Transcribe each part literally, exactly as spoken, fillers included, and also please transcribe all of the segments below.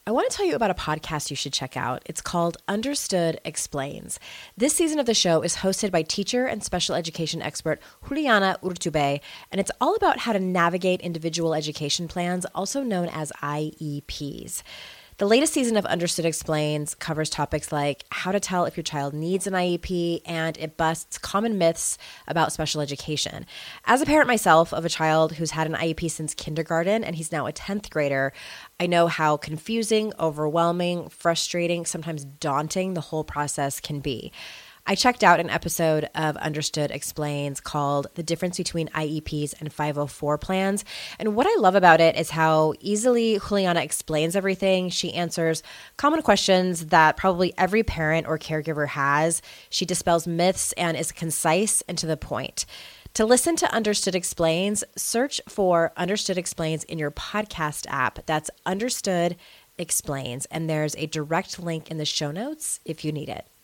I want to tell you about a podcast you should check out. It's called Understood Explains. This season of the show is hosted by teacher and special education expert Juliana Urtubey, and it's all about how to navigate individual education plans, also known as I E Ps. The latest season of Understood Explains covers topics like how to tell if your child needs an I E P, and it busts common myths about special education. As a parent myself of a child who's had an I E P since kindergarten, and he's now a tenth grader, I know how confusing, overwhelming, frustrating, sometimes daunting the whole process can be. I checked out an episode of Understood Explains called The Difference Between I E Ps and five oh four Plans. And what I love about it is how easily Juliana explains everything. She answers common questions that probably every parent or caregiver has. She dispels myths and is concise and to the point. To listen to Understood Explains, search for Understood Explains in your podcast app. That's Understood Explains. And there's a direct link in the show notes if you need it.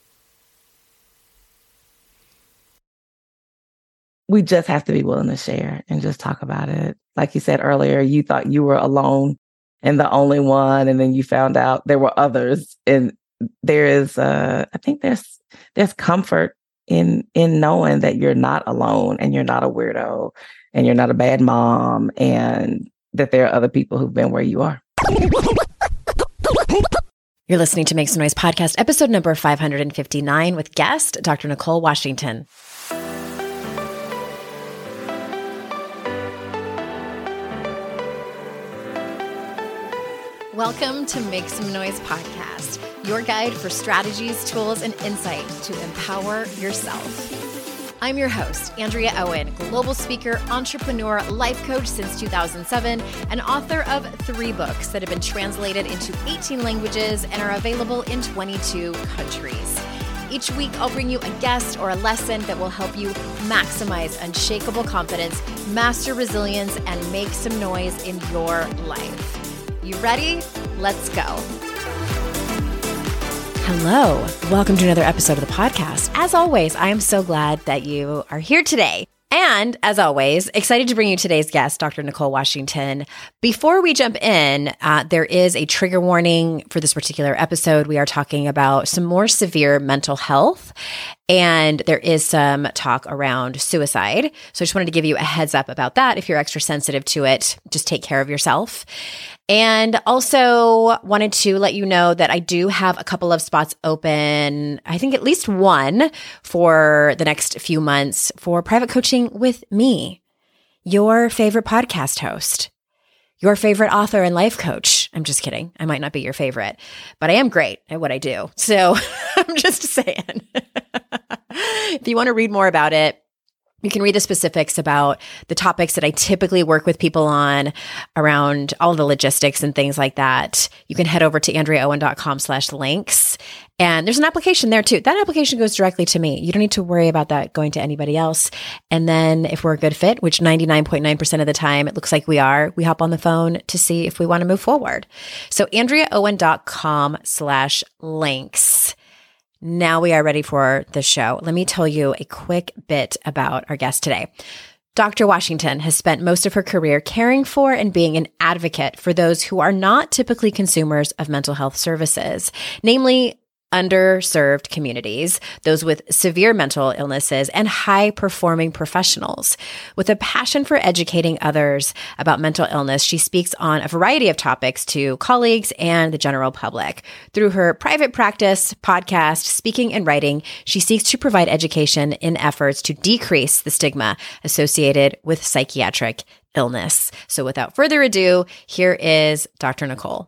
We just have to be willing to share and just talk about it. Like you said earlier, you thought you were alone and the only one, and then you found out there were others. And there is, uh, I think there's there's comfort in in knowing that you're not alone and you're not a weirdo and you're not a bad mom, and that there are other people who've been where you are. You're listening to Make Some Noise podcast, episode number five hundred fifty-nine with guest Doctor Nicole Washington. Welcome to Make Some Noise podcast, your guide for strategies, tools, and insight to empower yourself. I'm your host, Andrea Owen, global speaker, entrepreneur, life coach since two thousand seven, and author of three books that have been translated into eighteen languages and are available in twenty-two countries. Each week, I'll bring you a guest or a lesson that will help you maximize unshakable confidence, master resilience, and make some noise in your life. You ready? Let's go. Hello. Welcome to another episode of the podcast. As always, I am so glad that you are here today. And as always, excited to bring you today's guest, Doctor Nicole Washington. Before we jump in, uh, there is a trigger warning for this particular episode. We are talking about some more severe mental health, and there is some talk around suicide. So I just wanted to give you a heads up about that. If you're extra sensitive to it, just take care of yourself. And also wanted to let you know that I do have a couple of spots open, I think at least one for the next few months for private coaching with me, your favorite podcast host, your favorite author and life coach. I'm just kidding. I might not be your favorite, but I am great at what I do. So I'm just saying, if you want to read more about it, you can read the specifics about the topics that I typically work with people on around all the logistics and things like that. You can head over to andreaowen.com slash links. And there's an application there too. That application goes directly to me. You don't need to worry about that going to anybody else. And then if we're a good fit, which ninety-nine point nine percent of the time it looks like we are, we hop on the phone to see if we want to move forward. So andreaowen.com slash links. Now we are ready for the show. Let me tell you a quick bit about our guest today. Doctor Washington has spent most of her career caring for and being an advocate for those who are not typically consumers of mental health services, namely underserved communities, those with severe mental illnesses, and high-performing professionals. With a passion for educating others about mental illness, she speaks on a variety of topics to colleagues and the general public. Through her private practice, podcast, speaking, and writing, she seeks to provide education in efforts to decrease the stigma associated with psychiatric illness. So without further ado, here is Doctor Nicole.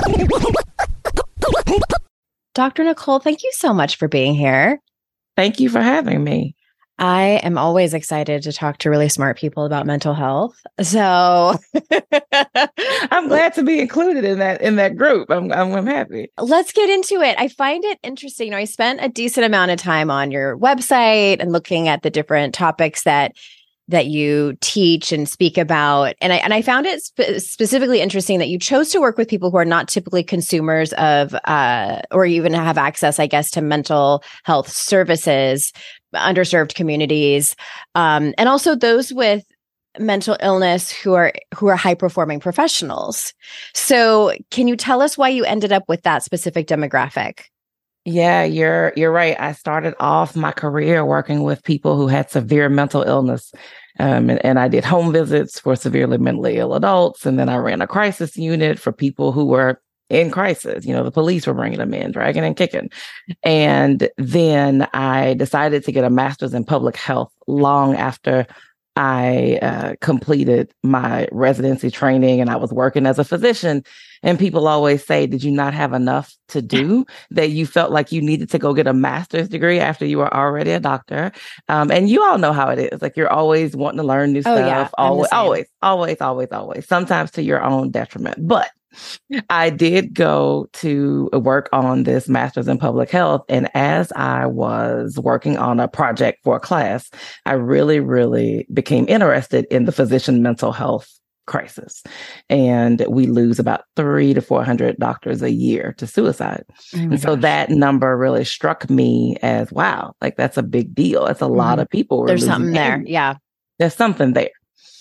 Doctor Nicole, thank you so much for being here. Thank you for having me. I am always excited to talk to really smart people about mental health. So I'm glad to be included in that in that group. I'm, I'm I'm happy. Let's get into it. I find it interesting. You know, I spent a decent amount of time on your website and looking at the different topics that that you teach and speak about. And I and I found it spe- specifically interesting that you chose to work with people who are not typically consumers of, uh, or even have access, I guess, to mental health services, underserved communities, um, and also those with mental illness who are who are high performing professionals. So can you tell us why you ended up with that specific demographic? Yeah, you're you're right. I started off my career working with people who had severe mental illness. Um, and, and I did home visits for severely mentally ill adults. And then I ran a crisis unit for people who were in crisis. You know, the police were bringing them in, dragging and kicking. And then I decided to get a master's in public health long after I uh, completed my residency training and I was working as a physician. And people always say, did you not have enough to do that you felt like you needed to go get a master's degree after you were already a doctor? Um, and you all know how it is. Like you're always wanting to learn new oh, stuff. Yeah, always, always, always, always, always, sometimes to your own detriment. But I did go to work on this master's in public health. And as I was working on a project for a class, I really, really became interested in the physician mental health crisis. And we lose about three to four hundred doctors a year to suicide. Oh and so gosh. That number really struck me as, wow, like that's a big deal. It's a mm-hmm. lot of people. There's something there. Energy. Yeah. There's something there.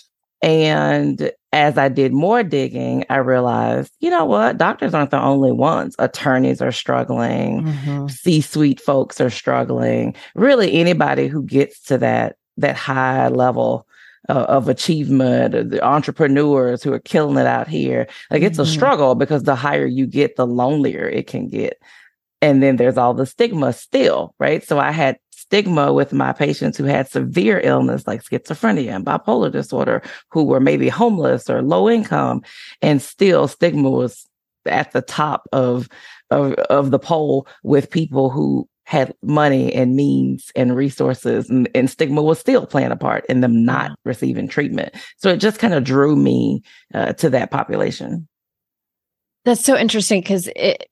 And as I did more digging, I realized, you know what? Doctors aren't the only ones. Attorneys are struggling. Mm-hmm. C-suite folks are struggling. Really, anybody who gets to that, that high level uh, of achievement, the entrepreneurs who are killing it out here, like it's mm-hmm. a struggle because the higher you get, the lonelier it can get. And then there's all the stigma still, right? So I had stigma with my patients who had severe illness like schizophrenia and bipolar disorder, who were maybe homeless or low income, and still stigma was at the top of, of, of the pole with people who had money and means and resources, and, and stigma was still playing a part in them not receiving treatment. So it just kind of drew me uh, to that population. That's so interesting because it,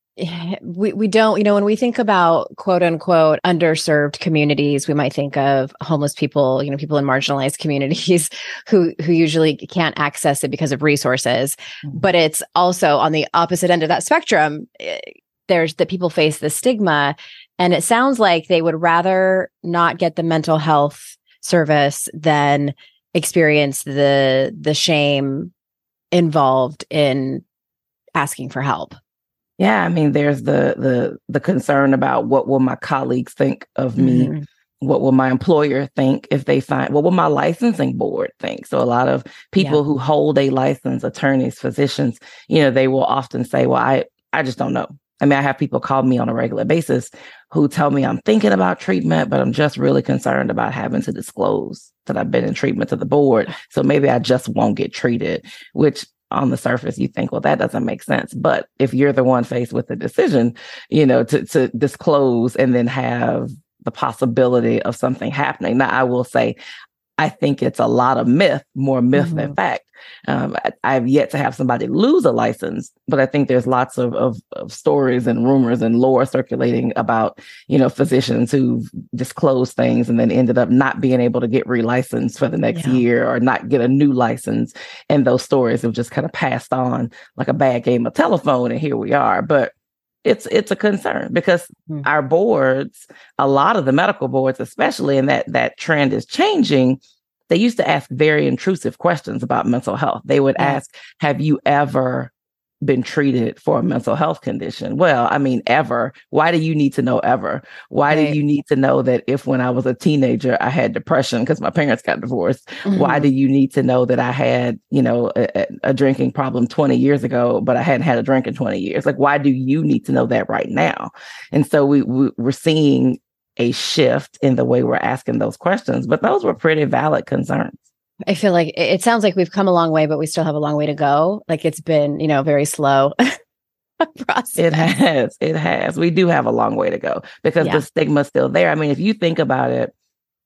We we don't, you know, when we think about quote unquote underserved communities, we might think of homeless people, you know, people in marginalized communities who who usually can't access it because of resources. Mm-hmm. But it's also on the opposite end of that spectrum. There's that people face the stigma, and it sounds like they would rather not get the mental health service than experience the the shame involved in asking for help. Yeah, I mean, there's the the the concern about what will my colleagues think of me? Mm-hmm. What will my employer think if they find, what will my licensing board think? So a lot of people yeah. who hold a license, attorneys, physicians, you know, they will often say, well, I, I just don't know. I mean, I have people call me on a regular basis who tell me I'm thinking about treatment, but I'm just really concerned about having to disclose that I've been in treatment to the board. So maybe I just won't get treated, which on the surface, you think, well, that doesn't make sense. But if you're the one faced with the decision, you know, to, to disclose and then have the possibility of something happening. Now, I will say, I think it's a lot of myth, more myth mm-hmm. than fact. Um, I, I've yet to have somebody lose a license, but I think there's lots of, of, of stories and rumors and lore circulating about, you know, physicians who've disclosed things and then ended up not being able to get relicensed for the next yeah. year or not get a new license. And those stories have just kind of passed on like a bad game of telephone. And here we are. But it's it's a concern because mm-hmm. our boards, a lot of the medical boards, especially, and that that trend is changing. They used to ask very intrusive questions about mental health. They would yeah. ask, have you ever been treated for a mental health condition? Well, I mean, ever. Why do you need to know ever? Why right. do you need to know that if when I was a teenager, I had depression because my parents got divorced? Mm-hmm. Why do you need to know that I had, you know, a, a drinking problem twenty years ago, but I hadn't had a drink in twenty years? Like, why do you need to know that right now? And so we, we we're seeing a shift in the way we're asking those questions, but those were pretty valid concerns. I feel like it sounds like we've come a long way, but we still have a long way to go. Like it's been, you know, very slow process. It has. It has. We do have a long way to go because yeah. the stigma's still there. I mean, if you think about it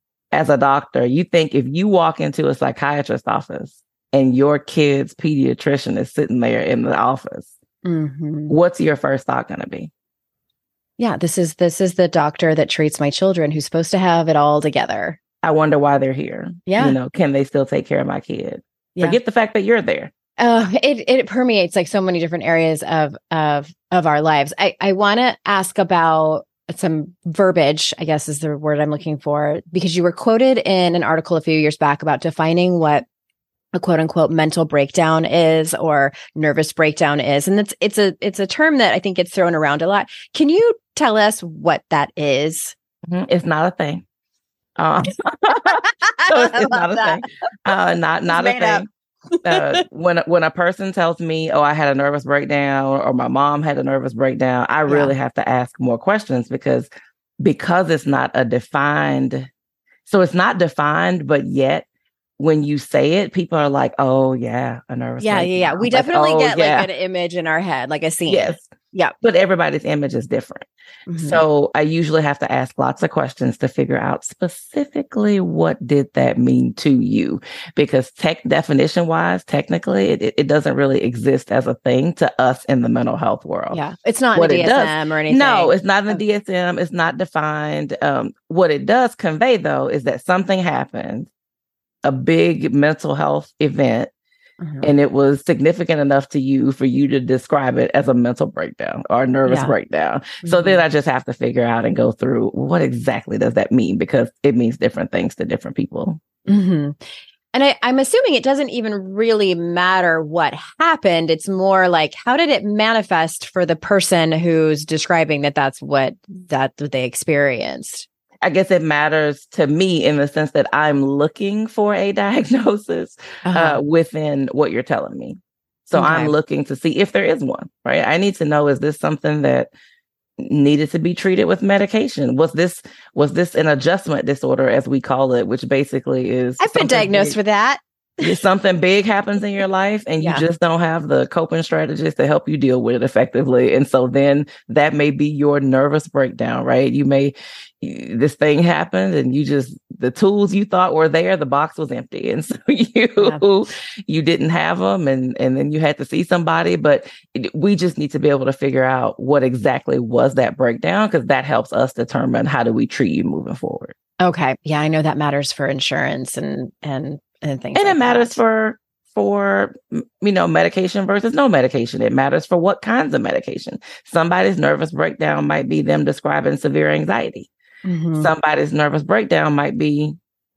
as a doctor, you think if you walk into a psychiatrist's office and your kid's pediatrician is sitting there in the office, mm-hmm. what's your first thought going to be? Yeah, this is this is the doctor that treats my children who's supposed to have it all together. I wonder why they're here. Yeah. You know, can they still take care of my kid? Yeah. Forget the fact that you're there. Uh, it it permeates like so many different areas of of of our lives. I, I want to ask about some verbiage, I guess is the word I'm looking for, because you were quoted in an article a few years back about defining what a quote unquote mental breakdown is or nervous breakdown is. And it's, it's a, it's a term that I think gets thrown around a lot. Can you tell us what that is? Mm-hmm. It's not a thing. Uh, so it's, it's not a that. thing. Uh, not, not a thing. uh, when, when a person tells me, oh, I had a nervous breakdown or my mom had a nervous breakdown, I really yeah. have to ask more questions because, because it's not a defined, so it's not defined, but yet when you say it, people are like, oh, yeah, a nervous Yeah, breakdown. yeah, yeah. We like, definitely oh, get yeah. like an image in our head, like a scene. Yes. Yeah. But everybody's image is different. Mm-hmm. So I usually have to ask lots of questions to figure out specifically what did that mean to you? Because tech definition wise, technically, it, it doesn't really exist as a thing to us in the mental health world. Yeah. It's not what in the D S M does, or anything. No, it's not in the D S M. It's not defined. Um, what it does convey, though, is that something happened, a big mental health event, mm-hmm. and it was significant enough to you for you to describe it as a mental breakdown or a nervous yeah. breakdown. Mm-hmm. So then I just have to figure out and go through what exactly does that mean? Because it means different things to different people. Mm-hmm. And I, I'm assuming it doesn't even really matter what happened. It's more like, how did it manifest for the person who's describing that that's what, that what they experienced? I guess it matters to me in the sense that I'm looking for a diagnosis uh-huh. uh, within what you're telling me. So okay. I'm looking to see if there is one, right? I need to know, is this something that needed to be treated with medication? Was this, was this an adjustment disorder, as we call it, which basically is... I've been diagnosed big, with that. If something big happens in your life and you yeah. just don't have the coping strategies to help you deal with it effectively. And so then that may be your nervous breakdown, right? You may, this thing happened and you just, the tools you thought were there, the box was empty. And so you, yeah. you didn't have them and, and then you had to see somebody, but it, we just need to be able to figure out what exactly was that breakdown, because that helps us determine how do we treat you moving forward. Okay. Yeah. I know that matters for insurance and, and, and things. And like it matters that. for, for, you know, medication versus no medication. It matters for what kinds of medication. Somebody's nervous breakdown might be them describing severe anxiety. Mm-hmm. Somebody's nervous breakdown might be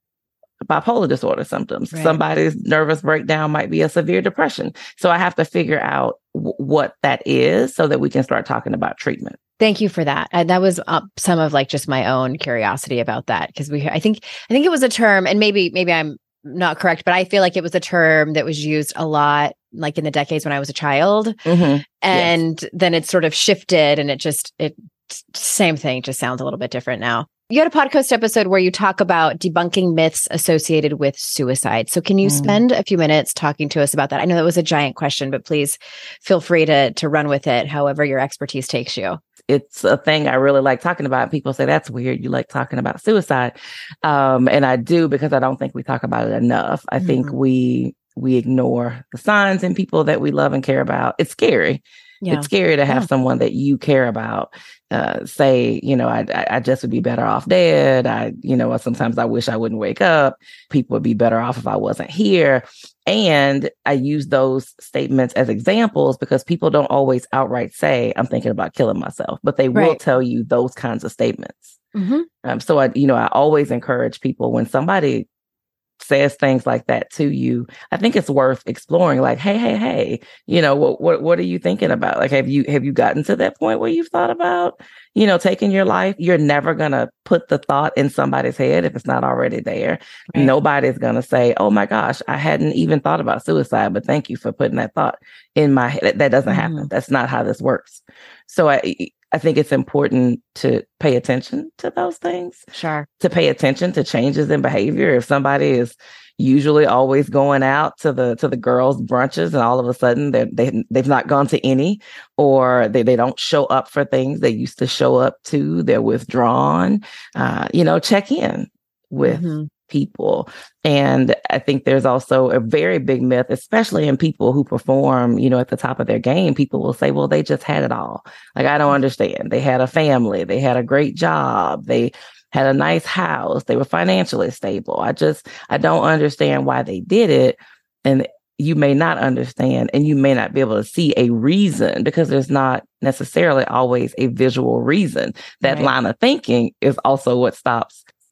bipolar disorder symptoms. Right. Somebody's nervous breakdown might be a severe depression. So I have to figure out w- what that is so that we can start talking about treatment. Thank you for that. Uh, that was uh, some of like just my own curiosity about that, because we, I think, I think it was a term, and maybe, maybe I'm not correct, but I feel like it was a term that was used a lot, like in the decades when I was a child, mm-hmm. and yes. then it sort of shifted, and it just, it same thing, just sounds a little bit different now. You had a podcast episode where you talk about debunking myths associated with suicide. So can you mm. spend a few minutes talking to us about that? I know that was a giant question, but please feel free to to run with it however your expertise takes you. It's a thing I really like talking about. People say, that's weird. You like talking about suicide. Um, and I do, because I don't think we talk about it enough. I mm-hmm. think we we ignore the signs in people that we love and care about. It's scary. Yeah. It's scary to have yeah. someone that you care about uh, say, you know, I, I just would be better off dead. I, you know, sometimes I wish I wouldn't wake up. People would be better off if I wasn't here. And I use those statements as examples because people don't always outright say, I'm thinking about killing myself, but they will right. tell you those kinds of statements. Mm-hmm. Um, so I, you know, I always encourage people when somebody says things like that to you, I think it's worth exploring. Like, hey, hey, hey, you know, what, what, what are you thinking about? Like, have you, have you gotten to that point where you've thought about, you know, taking your life? You're never going to put the thought in somebody's head if it's not already there. Right. Nobody's going to say, oh my gosh, I hadn't even thought about suicide, but thank you for putting that thought in my head. That, that doesn't mm-hmm. happen. That's not how this works. So I, I think it's important to pay attention to those things. Sure. To pay attention to changes in behavior. If somebody is usually always going out to the to the girls' brunches and all of a sudden they they they've not gone to any, or they, they don't show up for things they used to show up to, they're withdrawn, uh, you know, check in with mm-hmm. people. And I think there's also a very big myth, especially in people who perform, you know, at the top of their game. People will say, well, they just had it all. Like, I don't understand. They had a family. They had a great job. They had a nice house. They were financially stable. I just, I don't understand why they did it. And you may not understand, and you may not be able to see a reason, because there's not necessarily always a visual reason. That right. line of thinking is also what stops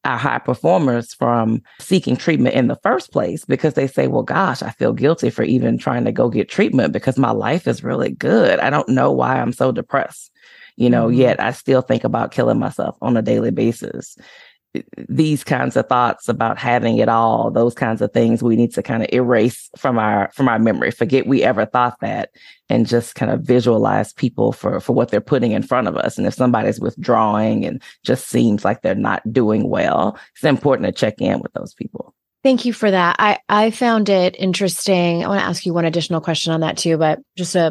our high performers from seeking treatment in the first place, because they say, well, gosh, I feel guilty for even trying to go get treatment because my life is really good. I don't know why I'm so depressed, you know, mm-hmm. yet I still think about killing myself on a daily basis. These kinds of thoughts about having it all, those kinds of things we need to kind of erase from our from our memory, forget we ever thought that, and just kind of visualize people for, for what they're putting in front of us. And if somebody's withdrawing and just seems like they're not doing well, it's important to check in with those people. Thank you for that. I, I found it interesting. I want to ask you one additional question on that too, but just a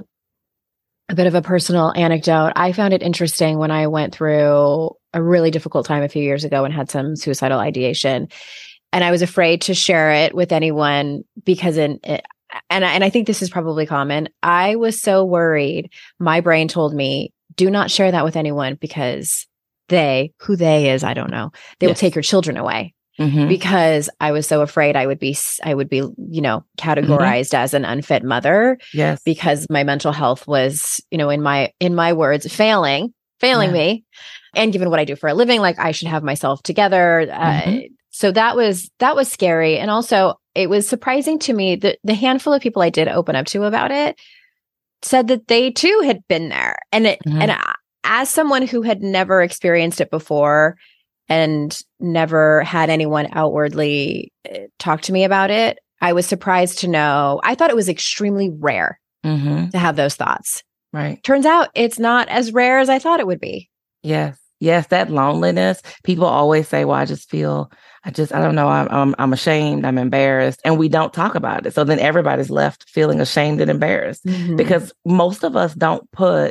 a bit of a personal anecdote. I found it interesting when I went through a really difficult time a few years ago and had some suicidal ideation. And I was afraid to share it with anyone because in it, and I, and I think this is probably common. I was so worried. My brain told me, do not share that with anyone because they, who they is, I don't know. They yes. will take your children away. Mm-hmm. Because I was so afraid I would be, I would be, you know, categorized mm-hmm. as an unfit mother. Yes. Because my mental health was, you know, in my, in my words, failing, failing yeah. me. And given what I do for a living, like I should have myself together. Mm-hmm. Uh, so that was, that was scary. And also it was surprising to me that the handful of people I did open up to about it said that they too had been there. And it, mm-hmm. and I, as someone who had never experienced it before, and never had anyone outwardly talk to me about it, I was surprised to know. I thought it was extremely rare mm-hmm. to have those thoughts. Right. Turns out it's not as rare as I thought it would be. Yes. Yes. That loneliness. People always say, well, I just feel, I just, I don't know. I'm, I'm, I'm ashamed. I'm embarrassed. And we don't talk about it. So then everybody's left feeling ashamed and embarrassed mm-hmm. because most of us don't put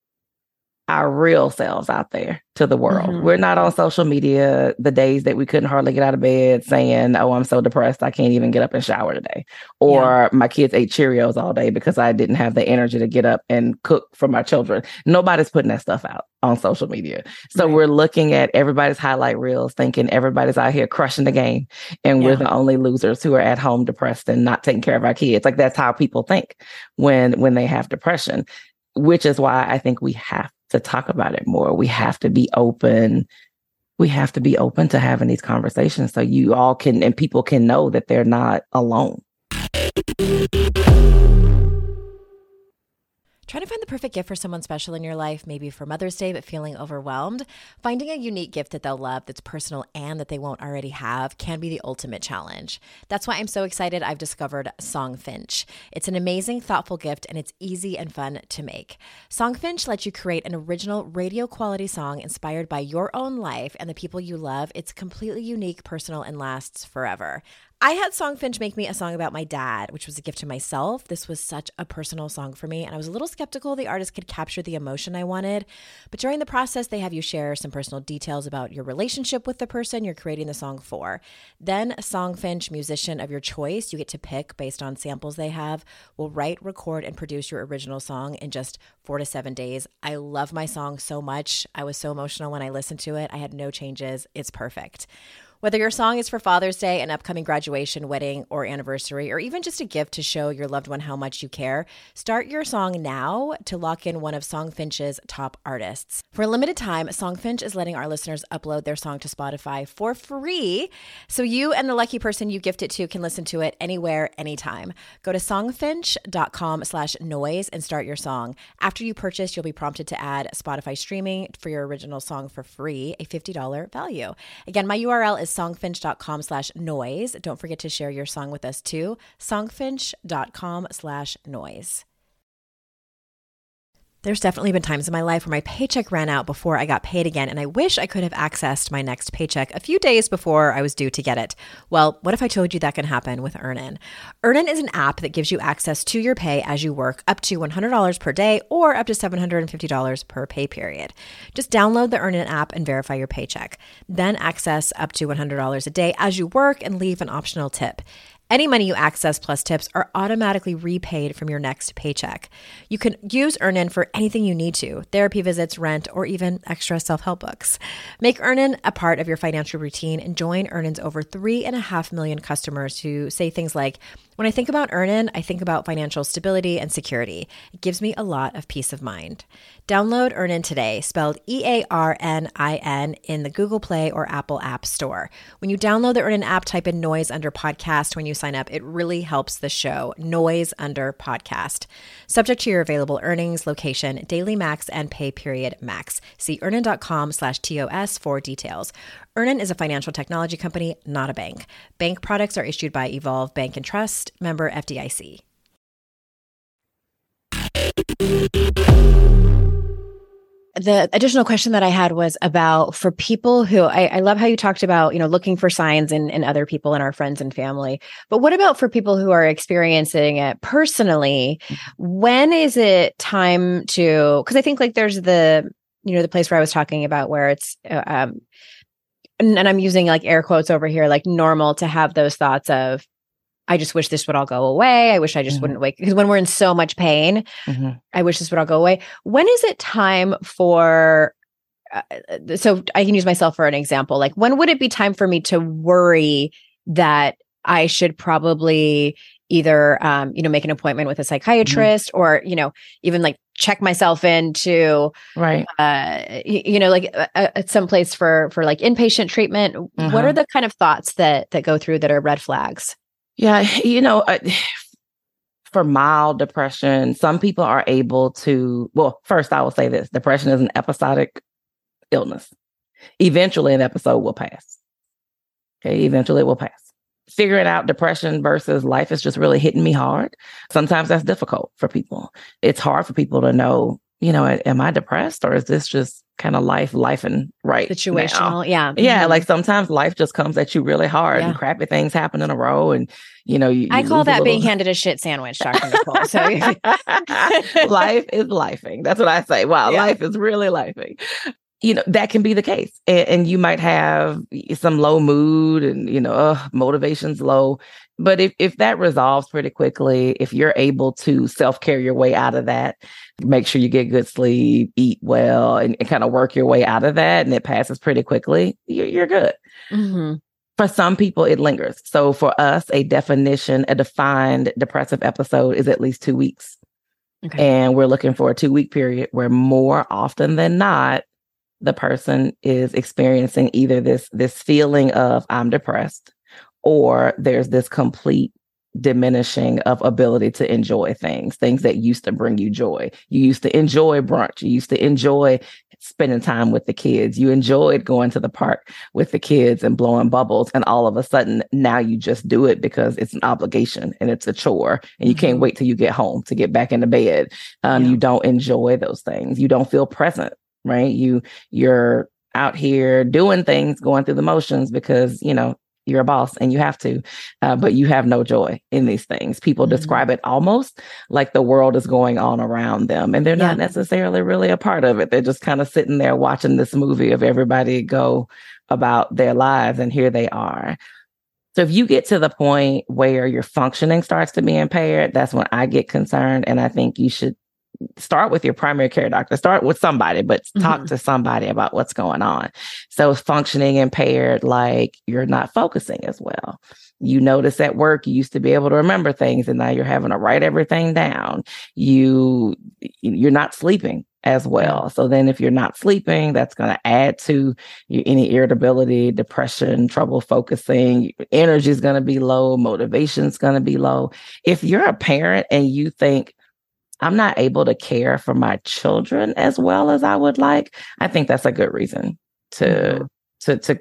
our real selves out there to the world. Mm-hmm. We're not on social media the days that we couldn't hardly get out of bed saying, oh, I'm so depressed, I can't even get up and shower today. Or yeah. my kids ate Cheerios all day because I didn't have the energy to get up and cook for my children. Nobody's putting that stuff out on social media. So right. we're looking at everybody's highlight reels, thinking everybody's out here crushing the game. And yeah. we're the only losers who are at home depressed and not taking care of our kids. Like that's how people think when, when they have depression, which is why I think we have to talk about it more. We have to be open. We have to be open to having these conversations so you all can, and people can know that they're not alone. Trying to find the perfect gift for someone special in your life, maybe for Mother's Day, but feeling overwhelmed? Finding a unique gift that they'll love, that's personal and that they won't already have can be the ultimate challenge. That's why I'm so excited I've discovered Songfinch. It's an amazing, thoughtful gift, and it's easy and fun to make. Songfinch lets you create an original radio quality song inspired by your own life and the people you love. It's completely unique, personal, and lasts forever. I had Songfinch make me a song about my dad, which was a gift to myself. This was such a personal song for me, and I was a little skeptical the artist could capture the emotion I wanted. But during the process, they have you share some personal details about your relationship with the person you're creating the song for. Then a Songfinch musician of your choice, you get to pick based on samples they have, will write, record, and produce your original song in just four to seven days. I love my song so much. I was so emotional when I listened to it. I had no changes. It's perfect. Whether your song is for Father's Day, an upcoming graduation, wedding, or anniversary, or even just a gift to show your loved one how much you care, start your song now to lock in one of Songfinch's top artists. For a limited time, Songfinch is letting our listeners upload their song to Spotify for free, so you and the lucky person you gift it to can listen to it anywhere, anytime. Go to songfinch.com slash noise and start your song. After you purchase, you'll be prompted to add Spotify streaming for your original song for free, a fifty dollars value. Again, my U R L is songfinch.com slash noise. Don't forget to share your song with us too. Songfinch.com slash noise. There's definitely been times in my life where my paycheck ran out before I got paid again, and I wish I could have accessed my next paycheck a few days before I was due to get it. Well, what if I told you that can happen with Earnin? Earnin is an app that gives you access to your pay as you work, up to one hundred dollars per day or up to seven hundred fifty dollars per pay period. Just download the Earnin app and verify your paycheck. Then access up to one hundred dollars a day as you work and leave an optional tip. Any money you access plus tips are automatically repaid from your next paycheck. You can use Earnin for anything you need to, therapy visits, rent, or even extra self-help books. Make Earnin a part of your financial routine and join Earnin's over three and a half million customers who say things like, When I think about Earnin, I think about financial stability and security. It gives me a lot of peace of mind. Download Earnin today, spelled E A R N I N, in the Google Play or Apple App Store. When you download the Earnin app, type in Noise under podcast when you sign up. It really helps the show. Noise under podcast. Subject to your available earnings, location, daily max, and pay period max. See earnin.com slash TOS for details. Earnin is a financial technology company, not a bank. Bank products are issued by Evolve Bank and Trust, member F D I C. The additional question that I had was about for people who, I, I love how you talked about, you know, looking for signs in, in other people and our friends and family. But what about for people who are experiencing it personally? When is it time to, because I think like there's the, you know, the place where I was talking about where it's, uh, um, and, and I'm using like air quotes over here, like normal to have those thoughts of, I just wish this would all go away. I wish I just mm-hmm. wouldn't wake, because when we're in so much pain, mm-hmm. I wish this would all go away. When is it time for, uh, so I can use myself for an example, like when would it be time for me to worry that I should probably either, um, you know, make an appointment with a psychiatrist mm-hmm. or, you know, even like check myself into, right. uh, you, you know, like uh, at some place for, for like inpatient treatment. Mm-hmm. What are the kind of thoughts that, that go through that are red flags? Yeah, you know, uh, for mild depression, some people are able to, well, first I will say this, depression is an episodic illness. Eventually an episode will pass. Okay, eventually it will pass. Figuring out depression versus life is just really hitting me hard. Sometimes that's difficult for people. It's hard for people to know, you know, am I depressed or is this just kind of life, life and right situational? Now? Yeah. Yeah. Mm-hmm. Like sometimes life just comes at you really hard yeah. and crappy things happen in a row. And, you know, you, you I call that little... being handed a shit sandwich, Doctor Nicole. So life is lifing. That's what I say. Wow. Yeah. Life is really lifing. You know, that can be the case. And, and you might have some low mood and, you know, uh, motivation's low. But if, if that resolves pretty quickly, if you're able to self-care your way out of that, make sure you get good sleep, eat well, and, and kind of work your way out of that, and it passes pretty quickly, you're, you're good. Mm-hmm. For some people, it lingers. So for us, a definition, a defined depressive episode is at least two weeks. Okay. And we're looking for a two-week period where more often than not, the person is experiencing either this, this feeling of I'm depressed, or there's this complete diminishing of ability to enjoy things, things that used to bring you joy. You used to enjoy brunch. You used to enjoy spending time with the kids. You enjoyed going to the park with the kids and blowing bubbles. And all of a sudden, now you just do it because it's an obligation and it's a chore. And you mm-hmm. can't wait till you get home to get back into bed. Um, yeah. You don't enjoy those things. You don't feel present. Right. You, you're out here doing things, going through the motions because, you know, you're a boss and you have to, uh, but you have no joy in these things. People mm-hmm. describe it almost like the world is going on around them and they're yeah. not necessarily really a part of it. They're just kind of sitting there watching this movie of everybody go about their lives. And here they are. So if you get to the point where your functioning starts to be impaired, that's when I get concerned. And I think you should start with your primary care doctor, start with somebody, but talk mm-hmm. to somebody about what's going on. So functioning impaired, like you're not focusing as well. You notice at work, you used to be able to remember things and now you're having to write everything down. You, you're not sleeping as well. So then if you're not sleeping, that's going to add to your, any irritability, depression, trouble focusing, energy is going to be low, motivation is going to be low. If you're a parent and you think, I'm not able to care for my children as well as I would like, I think that's a good reason to mm-hmm. to to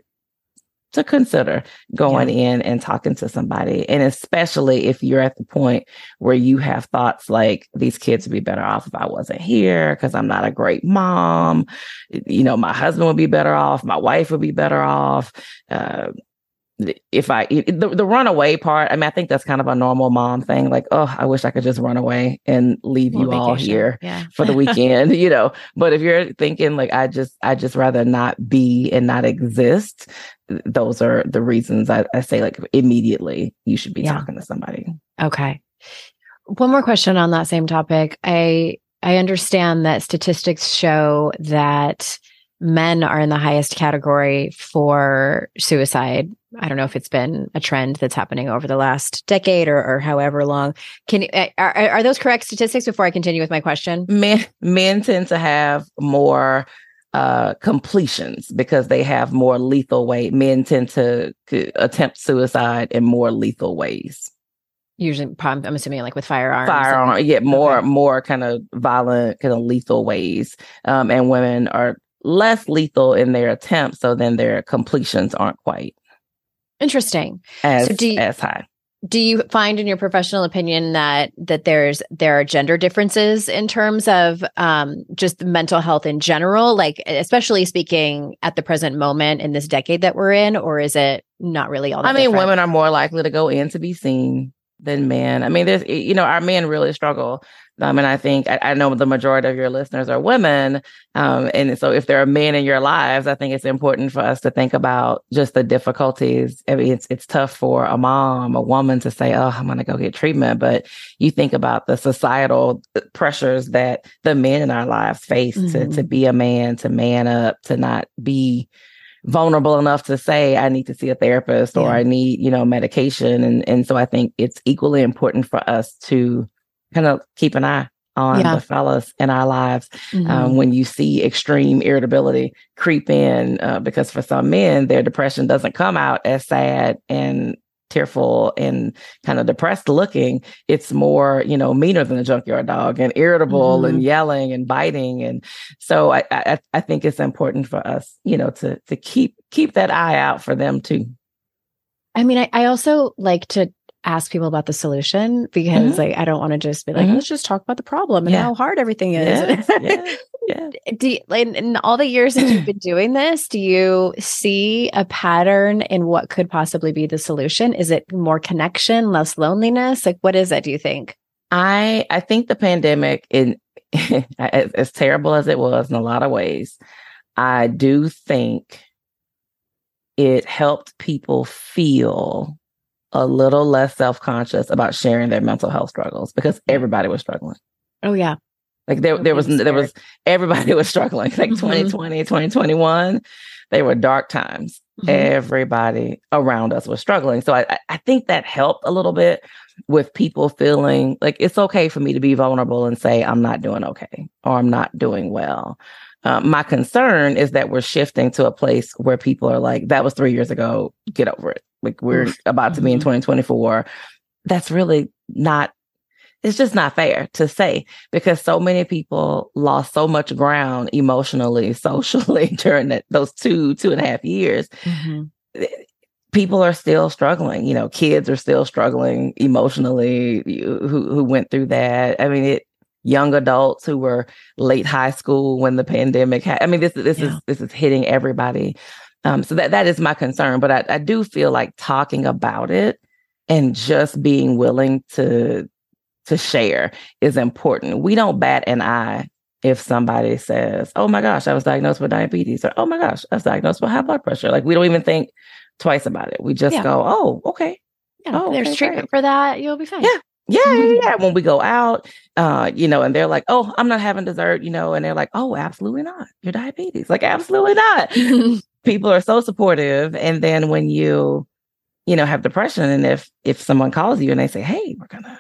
to consider going yeah. in and talking to somebody. And especially if you're at the point where you have thoughts like, these kids would be better off if I wasn't here because I'm not a great mom. You know, my husband would be better off. My wife would be better off. Uh, If I, the, the runaway part, I mean, I think that's kind of a normal mom thing. Like, oh, I wish I could just run away and leave you all here yeah. for the weekend, you know. But if you're thinking like, I just, I just rather not be and not exist, those are the reasons I, I say like immediately you should be yeah. talking to somebody. Okay. One more question on that same topic. I, I understand that statistics show that men are in the highest category for suicide I don't know if it's been a trend that's happening over the last decade or, or however long. Can are, are those correct statistics before I continue with my question? Men, men tend to have more uh, completions because they have more lethal way. Men tend to, to attempt suicide in more lethal ways. Usually, I'm assuming like with firearms. Firearm, and, yeah, more, okay. more kind of violent, kind of lethal ways. Um, and women are less lethal in their attempts, so then their completions aren't quite interesting. As, so do you, as high. Do you find, in your professional opinion, that that there's there are gender differences in terms of um, just mental health in general, like especially speaking at the present moment in this decade that we're in, or is it not really all that I mean, different? women are more likely to go in to be seen than men. I mean, there's, you know, our men really struggle. Um, and I think, I, I know the majority of your listeners are women. Um, and so if there are men in your lives, I think it's important for us to think about just the difficulties. I mean, it's, it's tough for a mom, a woman to say, oh, I'm going to go get treatment. But you think about the societal pressures that the men in our lives face mm-hmm. to, to be a man, to man up, to not be vulnerable enough to say, I need to see a therapist or yeah. I need, you know, medication. And, and so I think it's equally important for us to kind of keep an eye on yeah. the fellas in our lives mm-hmm. um, when you see extreme irritability creep in, uh, because for some men, their depression doesn't come out as sad and tearful and kind of depressed looking. It's more, you know, meaner than a junkyard dog and irritable mm-hmm. and yelling and biting. And so I, I, I think it's important for us, you know, to, to keep, keep that eye out for them too. I mean, I, I also like to ask people about the solution because mm-hmm. like, I don't want to just be like, mm-hmm. let's just talk about the problem and yeah. how hard everything is. Yes, yeah, yeah. Do you, in, in all the years that you've been doing this, do you see a pattern in what could possibly be the solution? Is it more connection, less loneliness? Like, what is it, do you think? I, I think the pandemic, in as, as terrible as it was in a lot of ways, I do think it helped people feel a little less self-conscious about sharing their mental health struggles because everybody was struggling. Oh yeah. Like there, there was, there was, everybody was struggling. Like mm-hmm. twenty twenty, twenty twenty-one, they were dark times. Mm-hmm. Everybody around us was struggling. So I, I think that helped a little bit with people feeling like it's okay for me to be vulnerable and say, I'm not doing okay, or I'm not doing well. Um, my concern is that we're shifting to a place where people are like, that was three years ago, get over it. Like we're mm-hmm. about to be in twenty twenty-four. That's really not, it's just not fair to say because so many people lost so much ground emotionally, socially during that, those two, two and a half years. Mm-hmm. People are still struggling. You know, kids are still struggling emotionally who, who went through that. I mean, it, young adults who were late high school when the pandemic had, I mean, this, this yeah. is, this is hitting everybody. Um, so that, that is my concern, but I, I do feel like talking about it and just being willing to, to share is important. We don't bat an eye if somebody says, oh my gosh, I was diagnosed with diabetes, or oh my gosh, I was diagnosed with high blood pressure. Like we don't even think twice about it. We just yeah. go, oh, okay. Yeah, oh, there's okay, treatment great. for that. You'll be fine. Yeah. Yeah, yeah, yeah. When we go out, uh, you know, and they're like, oh, I'm not having dessert, you know, and they're like, oh, absolutely not. You're diabetes. Like, absolutely not. People are so supportive. And then when you, you know, have depression, and if if someone calls you and they say, hey, we're going to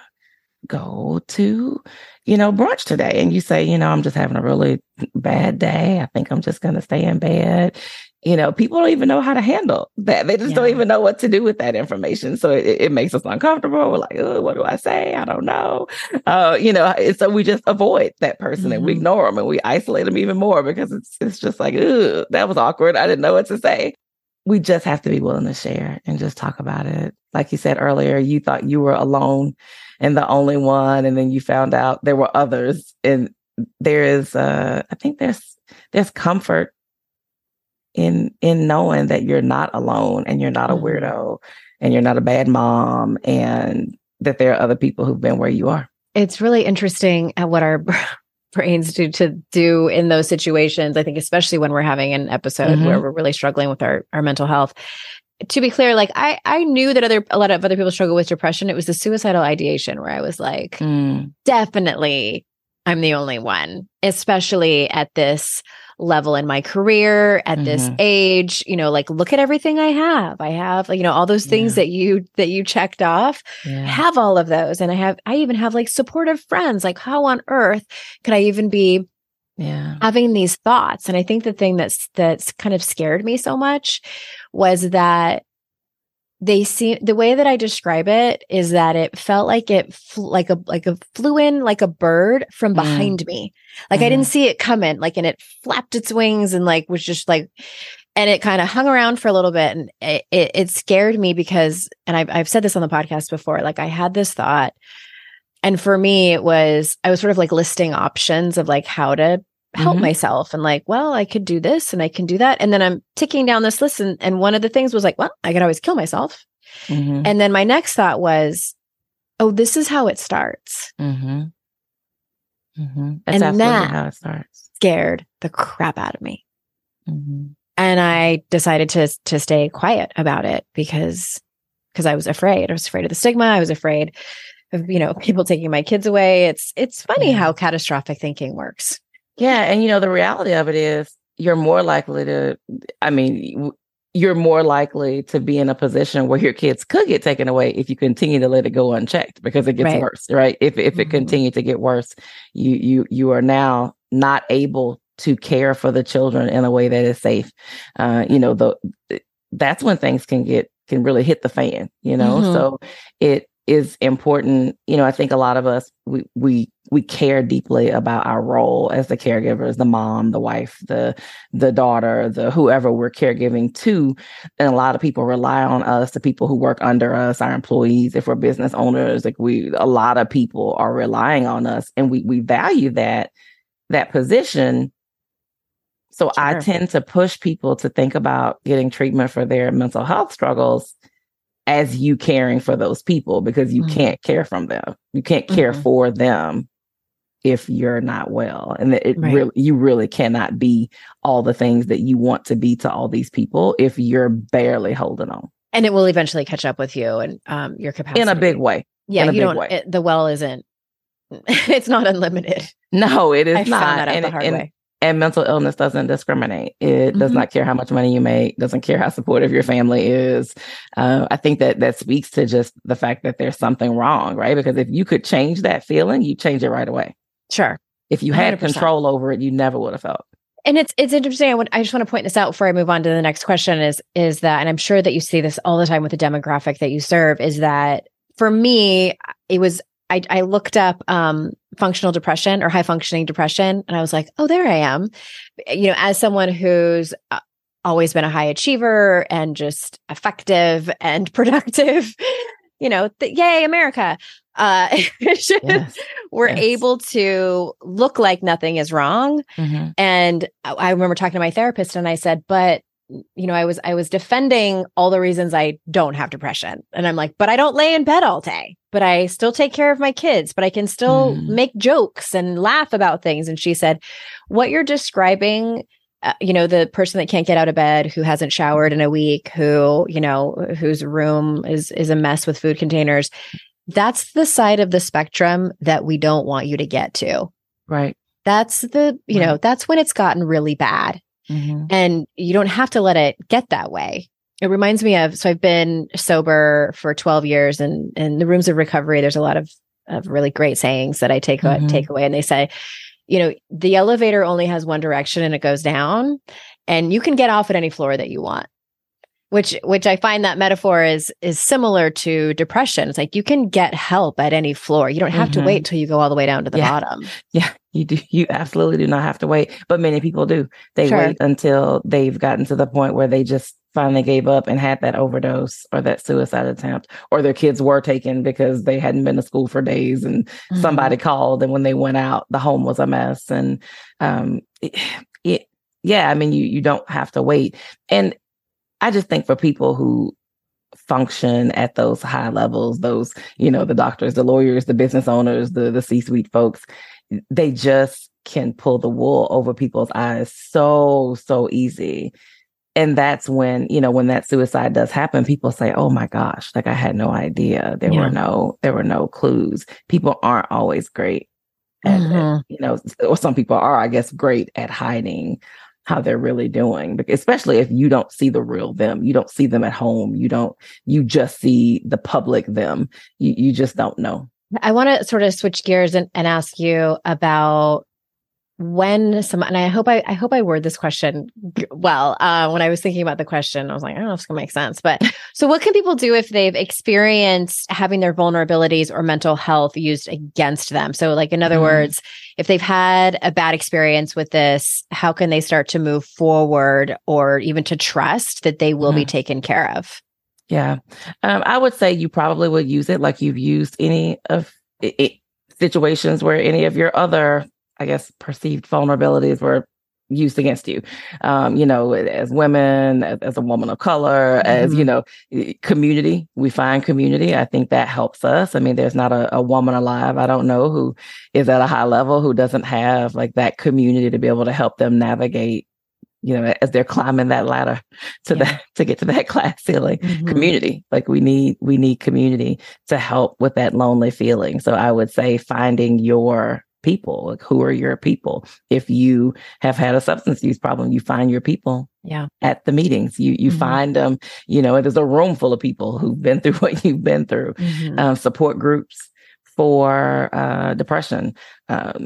go to, you know, brunch today. And you say, you know, I'm just having a really bad day. I think I'm just going to stay in bed. You know, people don't even know how to handle that. They just yeah. don't even know what to do with that information. So it, it makes us uncomfortable. We're like, oh, what do I say? I don't know. Uh, you know, so we just avoid that person mm-hmm. and we ignore them and we isolate them even more because it's it's just like, ugh, that was awkward. I didn't know what to say. We just have to be willing to share and just talk about it. Like you said earlier, you thought you were alone and the only one, and then you found out there were others. And there is, uh, I think there's there's comfort in in knowing that you're not alone and you're not a weirdo and you're not a bad mom and that there are other people who've been where you are. It's really interesting at what our brains do to do in those situations. I think especially when we're having an episode mm-hmm. where we're really struggling with our, our mental health. To be clear, like I I knew that other a lot of other people struggle with depression. It was the suicidal ideation where I was like, mm. definitely I'm the only one, especially at this level in my career at mm-hmm. this age, you know, like, look at everything I have. I have, like, you know, all those things yeah. that you, that you checked off. Yeah. I have all of those. And I have, I even have like supportive friends. Like, how on earth could I even be yeah. having these thoughts? And I think the thing that's, that's kind of scared me so much was that they see the way that I describe it is that it felt like it fl- like a like a flew in like a bird from behind mm. me. Like mm. I didn't see it coming, like, and it flapped its wings and like was just like, and it kind of hung around for a little bit, and it, it it scared me because, and I've I've said this on the podcast before, like I had this thought, and for me it was I was sort of like listing options of like how to help mm-hmm. myself, and like, well, I could do this and I can do that. And then I'm ticking down this list. And, and one of the things was like, well, I could always kill myself. Mm-hmm. And then my next thought was, oh, this is how it starts. Mm-hmm. Mm-hmm. and That's absolutely that how it starts. Scared the crap out of me. Mm-hmm. And I decided to, to stay quiet about it because, because I was afraid. I was afraid of the stigma. I was afraid of, you know, people taking my kids away. It's, it's funny yeah. how catastrophic thinking works. Yeah. And, you know, the reality of it is you're more likely to, I mean, you're more likely to be in a position where your kids could get taken away if you continue to let it go unchecked, because it gets right. worse, right? If if mm-hmm. it continued to get worse, you you you are now not able to care for the children in a way that is safe. Uh, you know, the that's when things can get can really hit the fan, you know? Mm-hmm. So it is important. You know, I think a lot of us, we we we care deeply about our role as the caregivers, the mom, the wife, the the daughter, the whoever we're caregiving to. And a lot of people rely on us, the people who work under us, our employees, if we're business owners, like we, a lot of people are relying on us, and we we value that, that position. So sure. I tend to push people to think about getting treatment for their mental health struggles as you caring for those people, because you mm-hmm. can't care from them. You can't care mm-hmm. for them if you're not well. And it right. really, you really cannot be all the things that you want to be to all these people if you're barely holding on. And it will eventually catch up with you and um, your capacity. In a big way. Yeah, in a you big don't, way. It, the well isn't, it's not unlimited. No, it is I not. Found that out and, the hard and, way. And mental illness doesn't discriminate. It Mm-hmm. does not care how much money you make, doesn't care how supportive your family is. Uh, I think that that speaks to just the fact that there's something wrong, right? Because if you could change that feeling, you change it right away. Sure. If you had one hundred percent control over it, you never would have felt. And it's it's interesting. I, would, I just want to point this out before I move on to the next question is, is that, and I'm sure that you see this all the time with the demographic that you serve, is that for me, it was, I, I looked up um, functional depression or high functioning depression, and I was like, oh, there I am. You know, as someone who's uh, always been a high achiever and just effective and productive, you know, th- yay, America. Uh, just, yes. We're yes. able to look like nothing is wrong. Mm-hmm. And I, I remember talking to my therapist, and I said, but you know, I was I was defending all the reasons I don't have depression. And I'm like, but I don't lay in bed all day, but I still take care of my kids, but I can still mm. make jokes and laugh about things. And she said, what you're describing, uh, you know, the person that can't get out of bed, who hasn't showered in a week, who, you know, whose room is is a mess with food containers. That's the side of the spectrum that we don't want you to get to. Right. That's the, you right. know, that's when it's gotten really bad. Mm-hmm. And you don't have to let it get that way. It reminds me of, so I've been sober for twelve years, and in the rooms of recovery, there's a lot of, of really great sayings that I take, mm-hmm. take away. And they say, you know, the elevator only has one direction and it goes down, and you can get off at any floor that you want. Which, which I find that metaphor is, is similar to depression. It's like, you can get help at any floor. You don't have mm-hmm. to wait till you go all the way down to the yeah. bottom. Yeah, you do. You absolutely do not have to wait. But many people do. They sure. wait until they've gotten to the point where they just finally gave up and had that overdose or that suicide attempt, or their kids were taken because they hadn't been to school for days, and mm-hmm. somebody called, and when they went out, the home was a mess. And, um, it, it, yeah, I mean, you, you don't have to wait. And I just think for people who function at those high levels, those, you know, the doctors, the lawyers, the business owners, the the C-suite folks, they just can pull the wool over people's eyes so, so easy. And that's when, you know, when that suicide does happen, people say, oh my gosh, like I had no idea. There yeah. were no, there were no clues. People aren't always great at, mm-hmm. at, you know, or some people are, I guess, great at hiding how they're really doing, especially if you don't see the real them. You don't see them at home. You don't, you just see the public them. You, you just don't know. I want to sort of switch gears and, and ask you about when some, and I hope I, I hope I word this question well. Uh, when I was thinking about the question, I was like, I don't know if it's gonna make sense, but so what can people do if they've experienced having their vulnerabilities or mental health used against them? So like, in other mm. words, if they've had a bad experience with this, how can they start to move forward or even to trust that they will mm. be taken care of? Yeah. Um, I would say you probably would use it like you've used any of it, it, situations where any of your other, I guess, perceived vulnerabilities were used against you. Um, you know, as women, as, as a woman of color, mm-hmm. as, you know, community, we find community. I think that helps us. I mean, there's not a, a woman alive, I don't know, who is at a high level, who doesn't have like that community to be able to help them navigate, you know, as they're climbing that ladder to yeah. that, to get to that glass ceiling. Mm-hmm. Community, like we need, we need community to help with that lonely feeling. So I would say finding your people, like who are your people? If you have had a substance use problem, you find your people yeah. at the meetings. You you mm-hmm. find them, you know, there's a room full of people who've been through what you've been through. Mm-hmm. Um, support groups for uh, depression. Um,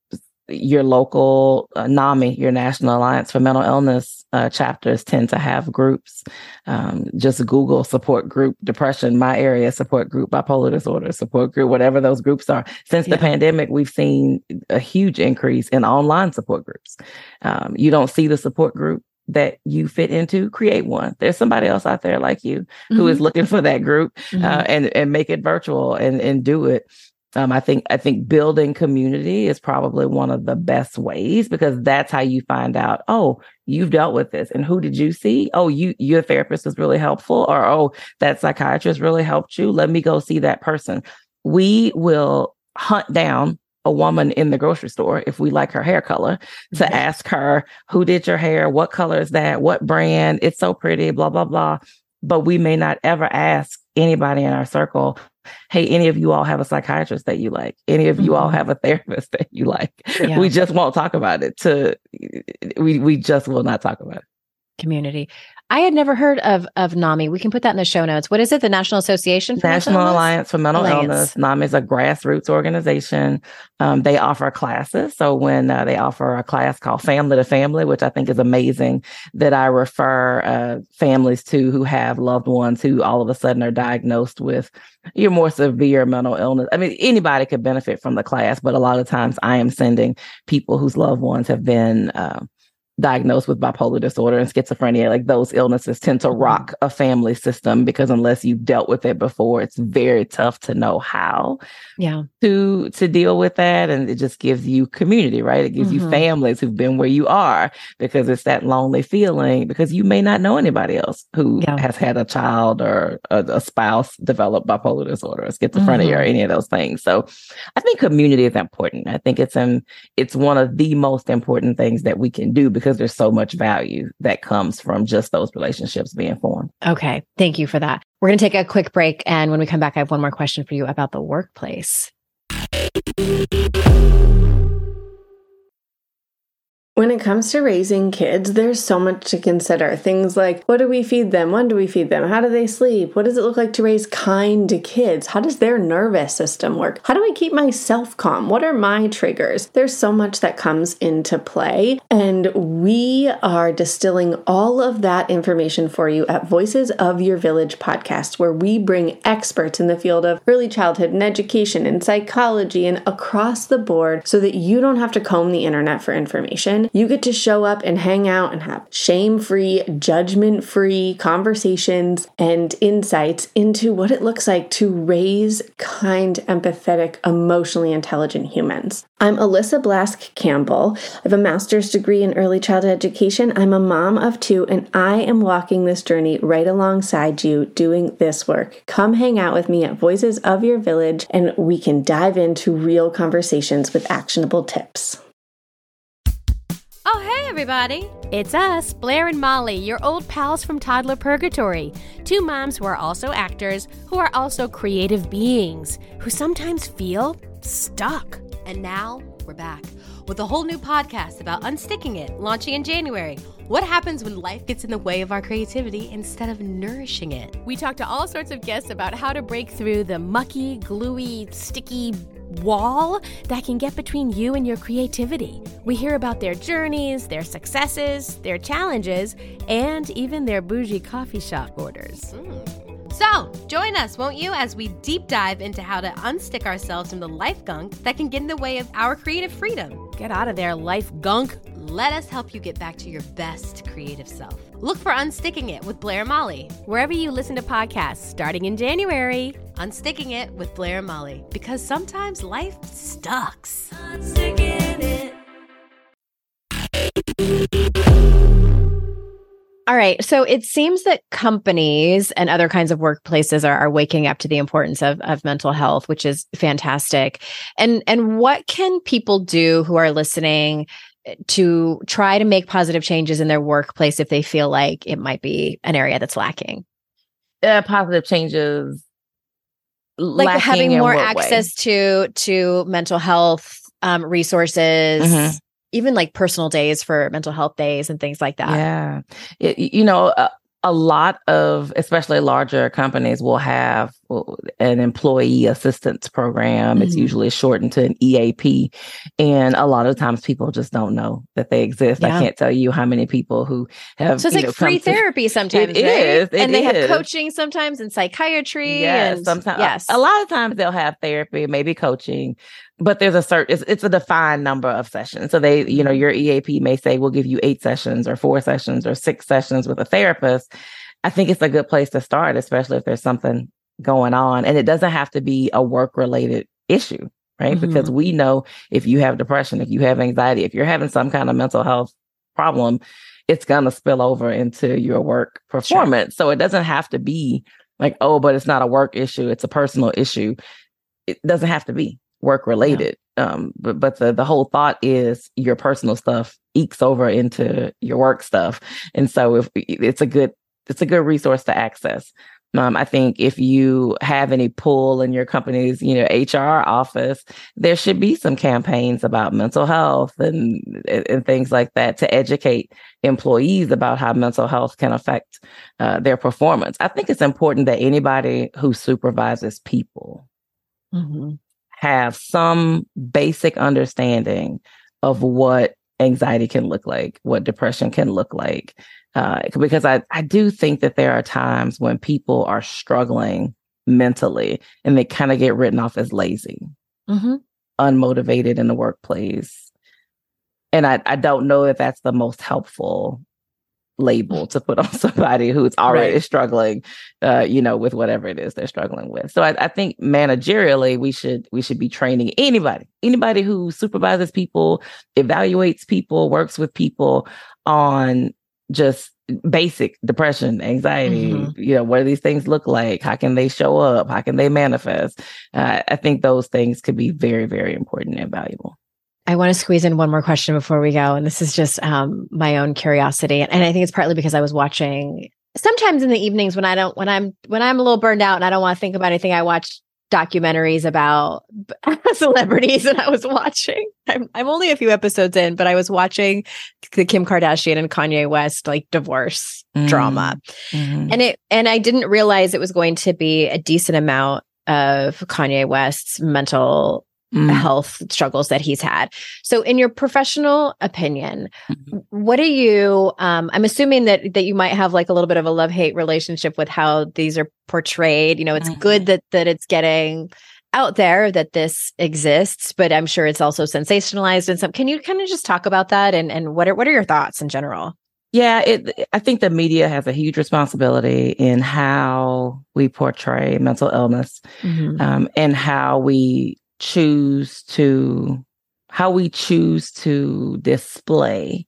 your local uh, NAMI, your National Alliance for Mental Illness uh, chapters tend to have groups. Um, just Google support group depression, my area support group bipolar disorder, support group, whatever those groups are. Since yeah. the pandemic, we've seen a huge increase in online support groups. Um, you don't see the support group that you fit into, create one. There's somebody else out there like you mm-hmm. who is looking for that group mm-hmm. uh, and, and make it virtual and, and do it. Um, I think I think building community is probably one of the best ways, because that's how you find out, oh, you've dealt with this. And who did you see? Oh, you your therapist was really helpful. Or, oh, that psychiatrist really helped you. Let me go see that person. We will hunt down a woman in the grocery store, if we like her hair color, to mm-hmm. ask her, who did your hair? What color is that? What brand? It's so pretty, blah, blah, blah. But we may not ever ask anybody in our circle, hey, any of you all have a psychiatrist that you like? Any of mm-hmm. you all have a therapist that you like? Yeah. We just won't talk about it. To we we just will not talk about it. Community. I had never heard of of NAMI. We can put that in the show notes. What is it? The National Association for National Mental Alliance for Mental Alliance. Illness. NAMI is a grassroots organization. Um, they offer classes. So when uh, they offer a class called Family to Family, which I think is amazing, that I refer uh, families to who have loved ones who all of a sudden are diagnosed with your more severe mental illness. I mean, anybody could benefit from the class, but a lot of times I am sending people whose loved ones have been uh, diagnosed with bipolar disorder and schizophrenia. Like, those illnesses tend to rock a family system, because unless you've dealt with it before, it's very tough to know how yeah. to to deal with that. And it just gives you community, right? It gives mm-hmm. you families who've been where you are, because it's that lonely feeling, because you may not know anybody else who yeah. has had a child or a, a spouse develop bipolar disorder or schizophrenia mm-hmm. or any of those things. So I think community is important. I think it's um, it's one of the most important things that we can do, because there's so much value that comes from just those relationships being formed. Okay. Thank you for that. We're going to take a quick break. And when we come back, I have one more question for you about the workplace. When it comes to raising kids, there's so much to consider. Things like, what do we feed them? When do we feed them? How do they sleep? What does it look like to raise kind kids? How does their nervous system work? How do I keep myself calm? What are my triggers? There's so much that comes into play, and we are distilling all of that information for you at Voices of Your Village podcast, where we bring experts in the field of early childhood and education and psychology and across the board, so that you don't have to comb the internet for information. You get to show up and hang out and have shame-free, judgment-free conversations and insights into what it looks like to raise kind, empathetic, emotionally intelligent humans. I'm Alyssa Blask Campbell. I have a master's degree in early childhood education. I'm a mom of two, and I am walking this journey right alongside you doing this work. Come hang out with me at Voices of Your Village, and we can dive into real conversations with actionable tips. Oh, hey, everybody. It's us, Blair and Molly, your old pals from Toddler Purgatory. Two moms who are also actors, who are also creative beings, who sometimes feel stuck. And now we're back. with a whole new podcast about unsticking it, launching in January. What happens when life gets in the way of our creativity instead of nourishing it? We talk to all sorts of guests about how to break through the mucky, gluey, sticky wall that can get between you and your creativity. We hear about their journeys, their successes, their challenges, and even their bougie coffee shop orders. Mm. So, join us, won't you, as we deep dive into how to unstick ourselves from the life gunk that can get in the way of our creative freedom. Get out of there, life gunk. Let us help you get back to your best creative self. Look for Unsticking It with Blair and Molly, wherever you listen to podcasts, starting in January. Unsticking It with Blair and Molly, because sometimes life sucks. Unsticking it. All right. So it seems that companies and other kinds of workplaces are, are waking up to the importance of, of mental health, which is fantastic. And, and what can people do who are listening to try to make positive changes in their workplace if they feel like it might be an area that's lacking? Uh, positive changes, like having more access to to mental health um, resources, mm-hmm. even like personal days for mental health days and things like that. Yeah, it, you know, a, a lot of, especially larger companies, will have an employee assistance program. Mm-hmm. It's usually shortened to an E A P. And a lot of times people just don't know that they exist. Yeah. I can't tell you how many people who have. So it's like know, free therapy to, sometimes. It, it right? is. It and they is. have coaching sometimes and psychiatry. Yes. And, sometimes. Yes. A, a lot of times they'll have therapy, maybe coaching, but there's a certain, it's, it's a defined number of sessions. So they, you know, your E A P may say, we'll give you eight sessions or four sessions or six sessions with a therapist. I think it's a good place to start, especially if there's something going on. And it doesn't have to be a work-related issue, right? Mm-hmm. Because we know if you have depression, if you have anxiety, if you're having some kind of mental health problem, it's going to spill over into your work performance. Sure. So it doesn't have to be like, oh, but it's not a work issue, it's a personal issue. It doesn't have to be work-related. Yeah. Um, but but the, the whole thought is your personal stuff ekes over into your work stuff. And so if it's a good It's a good resource to access. Um, I think if you have any pull in your company's, you know, H R office, there should be some campaigns about mental health and, and things like that to educate employees about how mental health can affect uh, their performance. I think it's important that anybody who supervises people mm-hmm. have some basic understanding of what anxiety can look like, what depression can look like. Uh, because I, I do think that there are times when people are struggling mentally and they kind of get written off as lazy, mm-hmm. unmotivated in the workplace. And I, I don't know if that's the most helpful label to put on somebody who's already right. struggling, uh, you know, with whatever it is they're struggling with. So I, I think managerially, we should we should be training anybody, anybody who supervises people, evaluates people, works with people on just basic depression, anxiety, mm-hmm. you know, what do these things look like? How can they show up? How can they manifest? Uh, I think those things could be very, very important and valuable. I want to squeeze in one more question before we go. And this is just um, my own curiosity. And I think it's partly because I was watching sometimes in the evenings when I don't, when I'm, when I'm a little burned out and I don't want to think about anything, I watch documentaries about celebrities. And I was watching, I'm, I'm only a few episodes in, but I was watching the Kim Kardashian and Kanye West, like divorce mm. drama. Mm-hmm. And it, and I didn't realize it was going to be a decent amount of Kanye West's mental Mm. health struggles that he's had. So in your professional opinion, mm-hmm. what do you, um, I'm assuming that that you might have like a little bit of a love-hate relationship with how these are portrayed. You know, it's mm-hmm. good that that it's getting out there that this exists, but I'm sure it's also sensationalized and some. Can you kind of just talk about that and, and what are what are your thoughts in general? Yeah, it, I think the media has a huge responsibility in how we portray mental illness mm-hmm. um, and how we choose to how we choose to display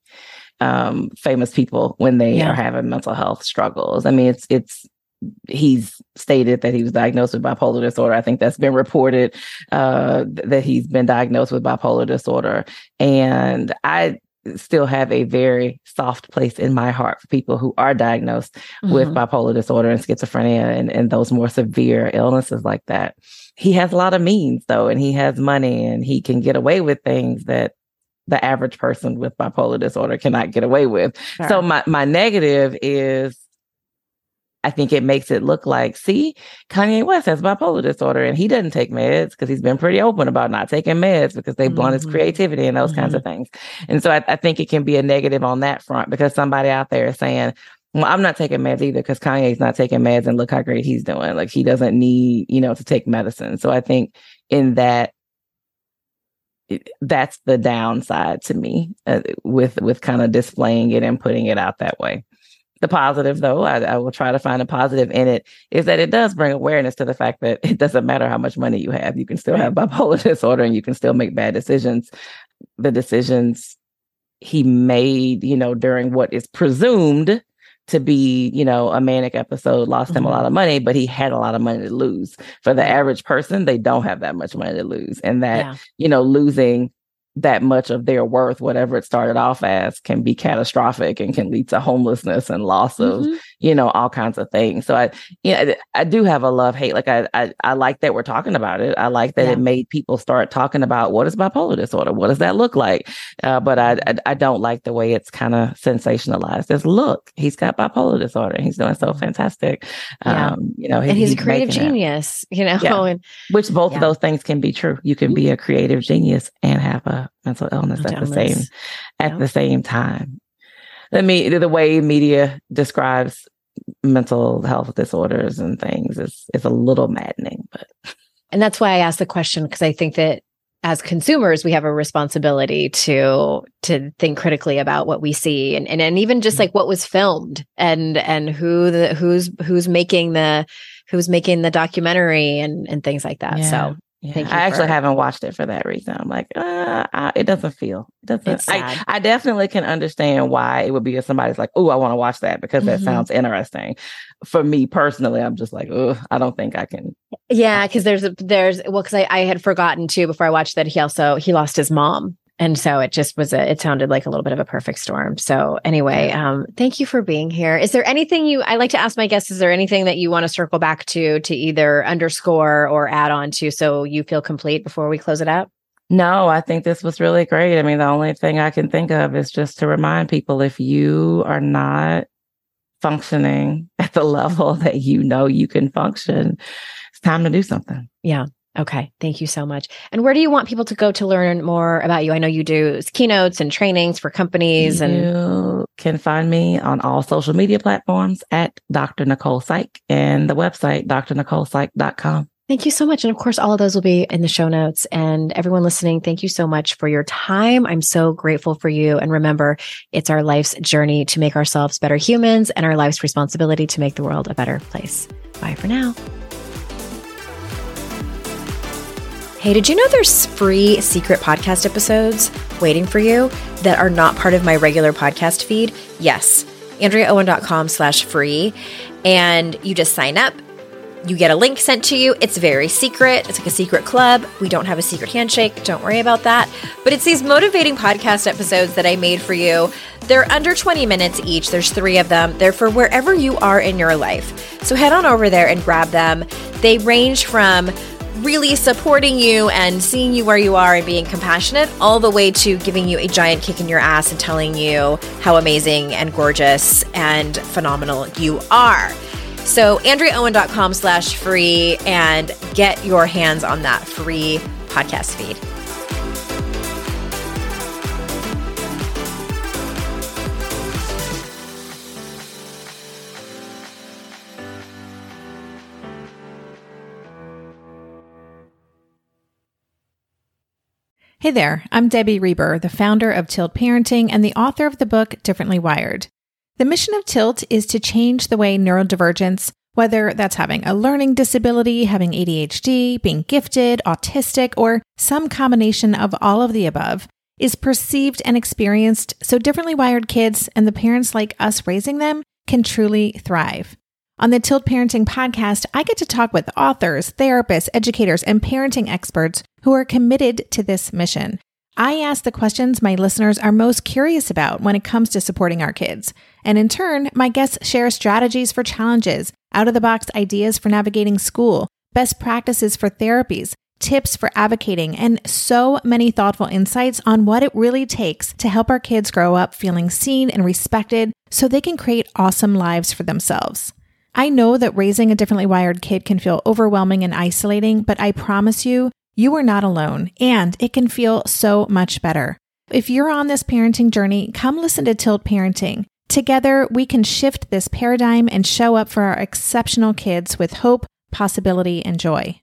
um, famous people when they yeah. are having mental health struggles. I mean, it's it's he's stated that he was diagnosed with bipolar disorder. I think that's been reported uh, that he's been diagnosed with bipolar disorder, and I still have a very soft place in my heart for people who are diagnosed mm-hmm. with bipolar disorder and schizophrenia and, and those more severe illnesses like that. He has a lot of means though, and he has money and he can get away with things that the average person with bipolar disorder cannot get away with. Sure. So my, my negative is, I think it makes it look like, see, Kanye West has bipolar disorder and he doesn't take meds because he's been pretty open about not taking meds because they blunt mm-hmm. his creativity and those mm-hmm. kinds of things. And so I, I think it can be a negative on that front because somebody out there is saying, well, I'm not taking meds either because Kanye's not taking meds and look how great he's doing. Like he doesn't need, you know, to take medicine. So I think in that, it, that's the downside to me uh, with, with kind of displaying it and putting it out that way. The positive, though, I, I will try to find a positive in it, is that it does bring awareness to the fact that it doesn't matter how much money you have. You can still have bipolar disorder and you can still make bad decisions. The decisions he made, you know, during what is presumed to be, you know, a manic episode lost mm-hmm. him a lot of money, but he had a lot of money to lose. For the average person, they don't have that much money to lose. And that, yeah. you know, losing that much of their worth, whatever it started off as, can be catastrophic and can lead to homelessness and loss of, mm-hmm. you know, all kinds of things. So I, you know, I do have a love hate. Like I, I, I like that we're talking about it. I like that yeah. it made people start talking about what is bipolar disorder? What does that look like? Uh, but I, I, I don't like the way it's kind of sensationalized. As look, he's got bipolar disorder. He's doing so fantastic. Yeah. Um, you know, and he's, he's a creative genius. It. You know, yeah. and which both yeah. of those things can be true. You can be a creative genius and have a mental illness mental at the illness. same at yep. the same time. Let me the way media describes mental health disorders and things is is a little maddening, but and that's why I asked the question, because I think that as consumers we have a responsibility to to think critically about what we see and and, and even just like what was filmed and and who the who's who's making the who's making the documentary and and things like that. Yeah. So Yeah, I actually for... haven't watched it for that reason. I'm like, uh, I, it doesn't feel. It doesn't. It's sad. I, I definitely can understand why it would be if somebody's like, oh, I want to watch that because that mm-hmm. sounds interesting. For me personally, I'm just like, oh, I don't think I can. Yeah, because there's a, there's well, because I, I had forgotten too before I watched that he also he lost his mom. And so it just was a, it sounded like a little bit of a perfect storm. So anyway, um, thank you for being here. Is there anything you, I like to ask my guests, is there anything that you want to circle back to, to either underscore or add on to so you feel complete before we close it out? No, I think this was really great. I mean, the only thing I can think of is just to remind people, if you are not functioning at the level that you know you can function, it's time to do something. Yeah. Okay. Thank you so much. And where do you want people to go to learn more about you? I know you do keynotes and trainings for companies. You and You can find me on all social media platforms at Doctor Nicole Psych and the website, d r nicole psych dot com. Thank you so much. And of course, all of those will be in the show notes. And everyone listening, thank you so much for your time. I'm so grateful for you. And remember, it's our life's journey to make ourselves better humans and our life's responsibility to make the world a better place. Bye for now. Hey, did you know there's free secret podcast episodes waiting for you that are not part of my regular podcast feed? Yes, andreaowen.com slash free. And you just sign up. You get a link sent to you. It's very secret. It's like a secret club. We don't have a secret handshake. Don't worry about that. But it's these motivating podcast episodes that I made for you. They're under twenty minutes each. There's three of them. They're for wherever you are in your life. So head on over there and grab them. They range from really supporting you and seeing you where you are and being compassionate, all the way to giving you a giant kick in your ass and telling you how amazing and gorgeous and phenomenal you are. So andreaowen.com slash free and get your hands on that free podcast feed. Hey there, I'm Debbie Reber, the founder of Tilt Parenting and the author of the book Differently Wired. The mission of Tilt is to change the way neurodivergence, whether that's having a learning disability, having A D H D, being gifted, autistic, or some combination of all of the above, is perceived and experienced so differently wired kids and the parents like us raising them can truly thrive. On the Tilt Parenting podcast, I get to talk with authors, therapists, educators, and parenting experts who are committed to this mission. I ask the questions my listeners are most curious about when it comes to supporting our kids. And in turn, my guests share strategies for challenges, out-of-the-box ideas for navigating school, best practices for therapies, tips for advocating, and so many thoughtful insights on what it really takes to help our kids grow up feeling seen and respected so they can create awesome lives for themselves. I know that raising a differently wired kid can feel overwhelming and isolating, but I promise you, you are not alone, and it can feel so much better. If you're on this parenting journey, come listen to Tilt Parenting. Together, we can shift this paradigm and show up for our exceptional kids with hope, possibility, and joy.